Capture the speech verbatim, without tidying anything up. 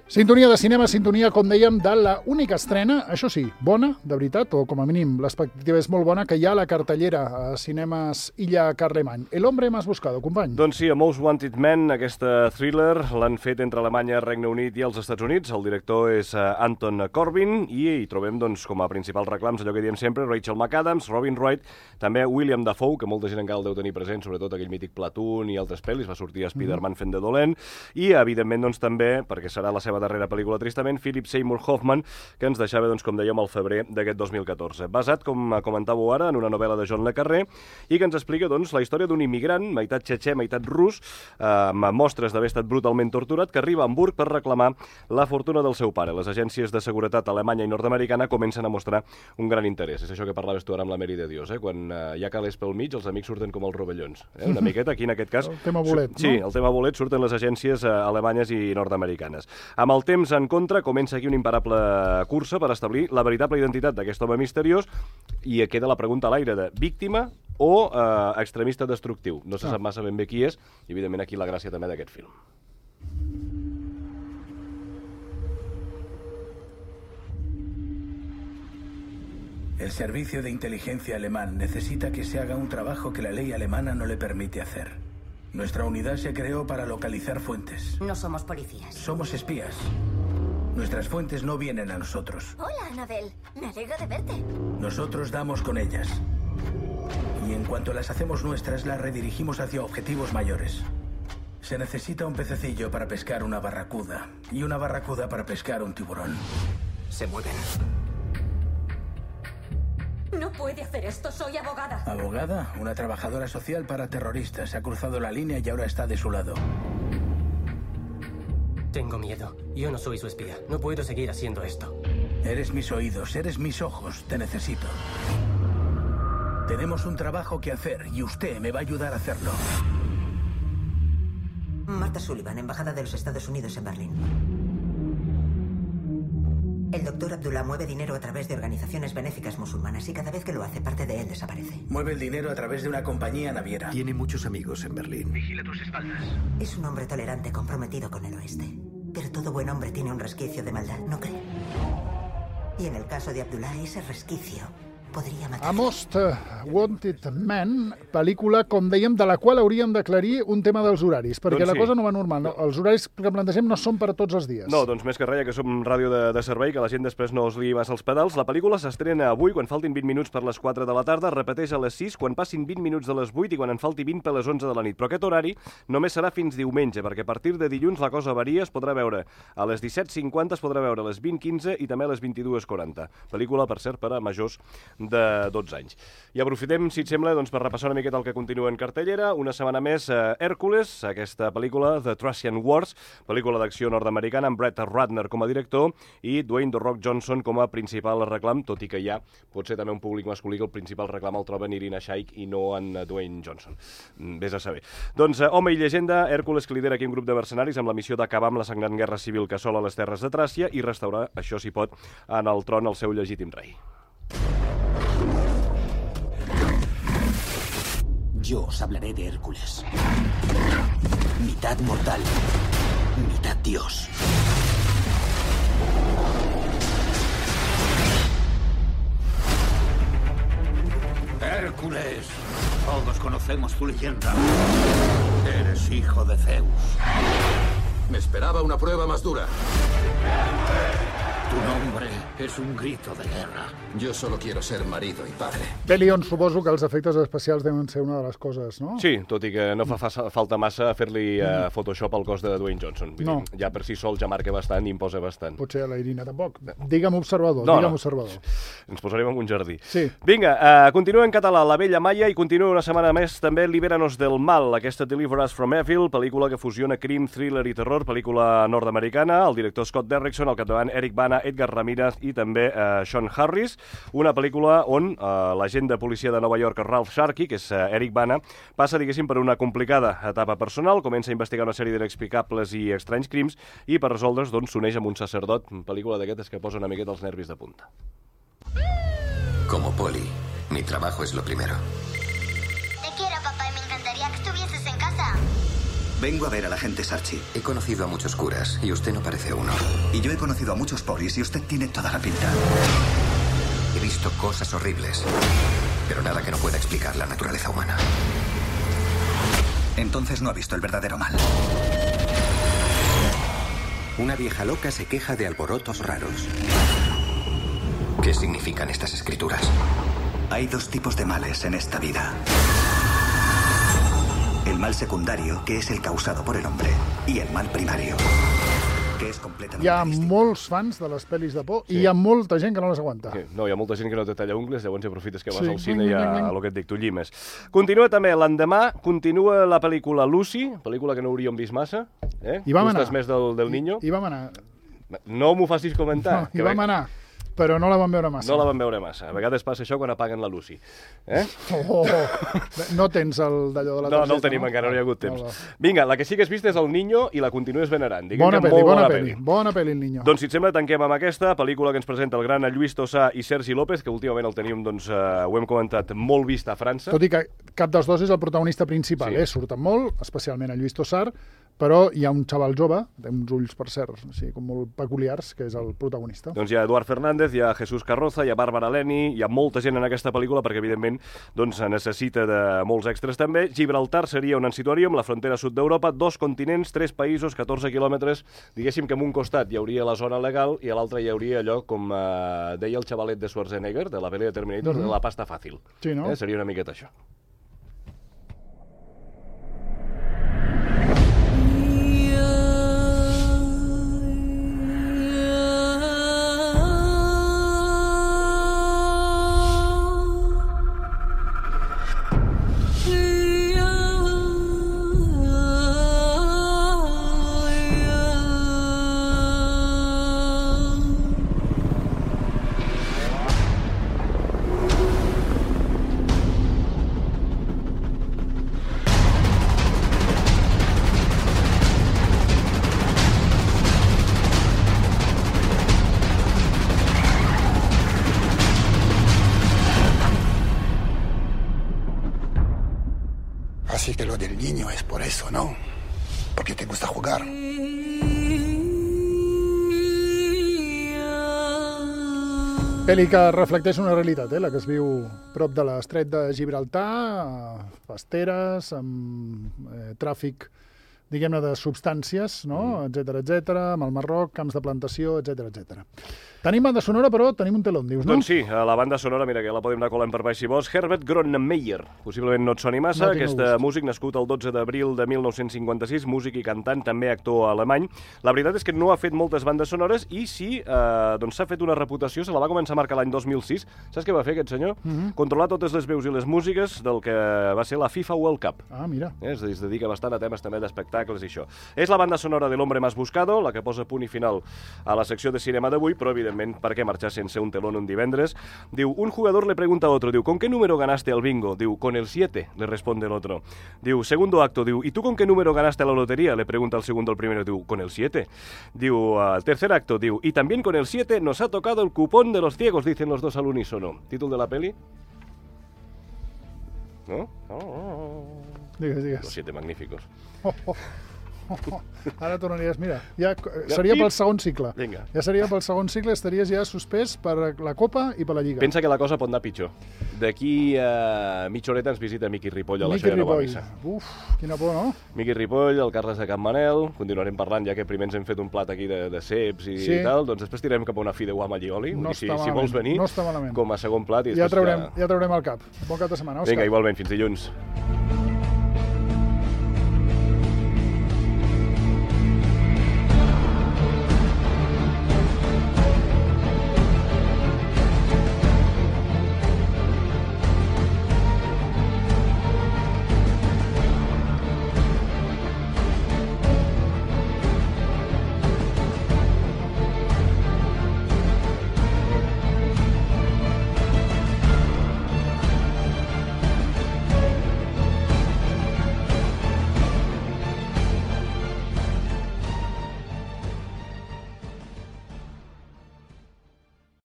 Sintonia de cinema, sintonia, com dèiem, de la única estrena, això sí, bona, de veritat, o com a mínim l'expectativa és molt bona, que hi ha a la cartellera a Cinemes Illa Carlemany. El hombre más buscado, company. Doncs sí, A Most Wanted Man, aquesta thriller, l'han fet entre Alemanya, Regne Unit i els Estats Units. El director és Anton Corbijn i hi trobem doncs, com a principals reclams, allò que diem sempre, Rachel McAdams, Robin Wright, també William Dafoe, que molta gent encara el deu tenir present, sobretot aquell mític Platoon i altres pel·lis, va sortir a Spider-Man mm. fent de dolent, i evidentment doncs, també, perquè serà la seva darrera pel·lícula, tristament, Philip Seymour Hoffman, que ens deixava, doncs, com dèiem, al febrer d'aquest dos mil catorze. Basat, com comentàveu ara, en una novel·la de John le Carré, i que ens explica doncs, la història d'un immigrant, meitat txetxè, meitat rus, eh, amb mostres d'haver estat brutalment torturat, que arriba a Hamburg per reclamar la fortuna del seu pare. Les agències de seguretat alemanya i nord-americana comencen a mostrar un gran interès. És això que parlaves tu ara amb la Mary de Dios, eh? Quan eh, hi ha calés pel mig, els amics surten com els rovellons. Eh? Una miqueta, aquí en aquest cas... El tema bolet, no? Sí, el tema bolet, surten les agències eh, alemanyes i nord-americanes. Amb el temps en contra, comença aquí una imparable cursa per establir la veritable identitat d'aquest home misteriós i queda la pregunta a l'aire de víctima o eh, extremista destructiu. No se sap massa ben bé qui és i, evidentment, aquí la gràcia també d'aquest film. El servicio de inteligencia alemán necesita que se haga un trabajo que la ley alemana no le permite hacer. Nuestra unidad se creó para localizar fuentes. No somos policías. Somos espías. Nuestras fuentes no vienen a nosotros. Hola, Anabel. Me alegro de verte. Nosotros damos con ellas. Y en cuanto las hacemos nuestras, las redirigimos hacia objetivos mayores. Se necesita un pececillo para pescar una barracuda y una barracuda para pescar un tiburón. Se mueven. No puede hacer esto, soy abogada. ¿Abogada? Una trabajadora social para terroristas. Ha cruzado la línea y ahora está de su lado. Tengo miedo. Yo no soy su espía. No puedo seguir haciendo esto. Eres mis oídos, eres mis ojos. Te necesito. Tenemos un trabajo que hacer y usted me va a ayudar a hacerlo. Marta Sullivan, embajada de los Estados Unidos en Berlín. El doctor Abdullah mueve dinero a través de organizaciones benéficas musulmanas y cada vez que lo hace, parte de él desaparece. Mueve el dinero a través de una compañía naviera. Tiene muchos amigos en Berlín. Vigila tus espaldas. Es un hombre tolerante, comprometido con el oeste. Pero todo buen hombre tiene un resquicio de maldad, ¿no cree? Y en el caso de Abdullah, ese resquicio podria matar. A Most Wanted Man, pel·lícula, com dèiem, de la qual hauríem d'aclarir un tema dels horaris, perquè doncs la sí. cosa no va normal. No? Els horaris que plantegem no són per a tots els dies. No, doncs més que res, que som ràdio de, de servei, que la gent després no es liï massa els pedals. La pel·lícula s'estrena avui, quan faltin vint minuts per les quatre de la tarda, repeteix a les sis, quan passin vint minuts de les vuit i quan en falti vint per les onze de la nit. Però aquest horari només serà fins diumenge, perquè a partir de dilluns la cosa varia, es podrà veure a les disset cinquanta, es podrà veure a les vint quinze i també a les vint-i-dues quaranta. Pel·lícula, per cert, per a majors de dotze anys. I aprofitem, si et sembla, doncs, per repassar una miqueta el que continua en cartellera. Una setmana més, eh, Hèrcules, aquesta pel·lícula, The Thracian Wars, pel·lícula d'acció nord-americana, amb Brett Ratner com a director i Dwayne The Rock Johnson com a principal reclam, tot i que ja pot ser també un públic masculí que el principal reclam el troba en Irina Shayk i no en Dwayne Johnson. Vés a saber. Doncs, eh, home i llegenda, Hèrcules, que lidera aquí un grup de mercenaris amb la missió d'acabar amb la sagnant guerra civil que assola les terres de Tràcia i restaurar, això si pot, en el tron el seu legítim rei. Yo os hablaré de Hércules. Mitad mortal, mitad dios. Hércules, todos conocemos tu leyenda. Eres hijo de Zeus. Me esperaba una prueba más dura. Tu nombre és un grito de guerra. Yo solo quiero ser marido y padre. Bé, Leon, suposo que els efectes especials deuen ser una de les coses, no? Sí, tot i que no fa, fa falta massa fer-li uh, Photoshop al cos de Dwayne Johnson. Vull no. dir, ja per si sol ja marca bastant i imposa bastant. Potser a la Irina tampoc. Digue'm observador, no, digue'm no. observador. Ens posarem en un jardí. Sí. Vinga, uh, continua en català La Bella Maia i continua una setmana més també Libéranos del Mal, aquesta Deliver Us from Evil, pel·lícula que fusiona crim, thriller i terror, pel·lícula nord-americana, el director Scott Derrickson, al capdavant Eric Bana, Edgar Ramírez i també uh, Sean Harris, una pel·lícula on uh, l'agent de policia de Nova York, Ralph Sharkey, que és uh, Eric Bana, passa, diguéssim, per una complicada etapa personal, comença a investigar una sèrie d'inexplicables i estranys crims i per resoldre's, doncs, s'uneix amb un sacerdot, pel·lícula d'aquestes que posa una miqueta els nervis de punta. Como poli, mi trabajo es lo primero. Te quiero, papá, y me encantaría que estuvieses en casa. Vengo a ver a la agente Sarchi. He conocido a muchos curas y usted no parece uno. Y yo he conocido a muchos polis y usted tiene toda la pinta. He visto cosas horribles, pero nada que no pueda explicar la naturaleza humana. Entonces no ha visto el verdadero mal. Una vieja loca se queja de alborotos raros. ¿Qué significan estas escrituras? Hay dos tipos de males en esta vida. El mal secundario, que és el causado por el hombre, i el mal primario, que és completament Hi ha distinto. molts fans de les pel·lis de por Sí. i hi ha molta gent que no les aguanta. Sí, no, hi ha molta gent que no té talla ungles, llavors si aprofites que vas Sí. al cine i Cling, a, cling, cling. a lo que et dic, tu llimes. Continua també l'endemà, continua la pel·lícula Lucy, pel·lícula que no hauríem vist massa. Eh? Hi vam Tu estàs anar. més del, del Niño. I, i vam anar. No m'ho facis comentar. No, que hi vam ve- anar, però no la vam veure massa. No la vam veure massa. A vegades passa això quan apaguen la Lucy. Eh? Oh, oh. No tens el d'allò de la No, targeta, no el tenim encara, no hi ha hagut temps. Molt Vinga, la que sí que has vist és El Niño i la continues venerant. Diguem Bona que pel·li, molt bona bona pel·li. Bona pel·li, el Niño. Doncs, si et sembla, tanquem amb aquesta pel·lícula que ens presenta el gran Lluís Tossà i Sergi López, que últimament el teníem, doncs, eh, ho hem comentat, molt vist a França. Tot i que cap dels dos és el protagonista principal, Sí. eh? Surten molt, especialment a Lluís Tossar, però hi ha un xaval jove, té uns ulls, per cert, així, com molt peculiars, que és el protagonista. Doncs hi ha Eduard Fernández, hi ha Jesús Carroza, hi ha Bàrbara Leni, hi ha molta gent en aquesta pel·lícula perquè, evidentment, doncs, necessita de molts extras també. Gibraltar seria on ens situaríem, la frontera sud d'Europa, dos continents, tres països, catorze quilòmetres. Diguéssim que en un costat hi hauria la zona legal i a l'altre hi hauria allò, com eh, deia el xavalet de Schwarzenegger, de la pel·li de Terminator, Mhm. de la pasta fàcil. Sí, no? Eh? Seria una miqueta això. Así que lo del niño es por eso, ¿no? Porque te gusta jugar. Pel·li que reflecteix una realitat, eh? La que es viu prop de l'estret de Gibraltar, eh, pasteres, amb eh, tràfic, diguem-ne, de substàncies, no? Mm. etcètera, etcètera, amb el Marroc, camps de plantació, etcètera, etcètera. Tenim banda sonora, però tenim un telón, dius, no? Doncs sí, a la banda sonora, mira, que la podem anar colant per baix si vols, Herbert Grönemeyer. Possiblement no et soni massa, No tinc aquest gust. músic nascut el dotze d'abril de mil nou-cents cinquanta-sis, músic i cantant, també actor alemany. La veritat és que no ha fet moltes bandes sonores i sí, eh, doncs s'ha fet una reputació, se la va començar a marcar l'any dos mil sis. Saps què va fer aquest senyor? Mhm. Controlar totes les veus i les músiques del que va ser la FIFA World Cup. Ah, mira. Eh, es, es dedica bastant a temes també d'espectacles i això. És la banda sonora de l'Hombre Más Buscado, la que posa punt i final a la secció de cinema d'avui, però evidentment, per què marxar sense un telón un divendres? Diu, un jugador le pregunta a otro, diu, ¿con qué número ganaste al bingo? Diu, con el siete, le responde el otro. Diu, segundo acto, diu, ¿y tú con qué número ganaste a la lotería? Le pregunta el segundo al primero, diu, con el siete. Diu, al tercer acto, diu, y también con el siete nos ha tocado el cupón de los ciegos, dicen los dos al unísono. ¿Título de la peli? ¿No? Oh, Digues, digues. Los siete magníficos. Oh, oh. Oh, ara tornaries, mira, ja eh, seria pel segon cicle. Vinga. Ja seria pel segon cicle, estaries ja suspès per la Copa i per la Lliga. Pensa que la cosa pot anar pitjor. D'aquí a mitja horeta ens visita Miqui Ripoll a la Miqui seva nova Ripoll. missa. Uf, quina por, no? Miqui Ripoll, el Carles de Campmanel, continuarem parlant, ja que primer ens hem fet un plat aquí de, de ceps i, Sí. i tal, doncs després tirem cap a una fideuà amb allioli. No I si, està si malament, vols venir, no està malament. com a segon plat. I Ja després traurem, ja traurem el cap. Bon cap de setmana, Òscar. Vinga, igualment, fins dilluns.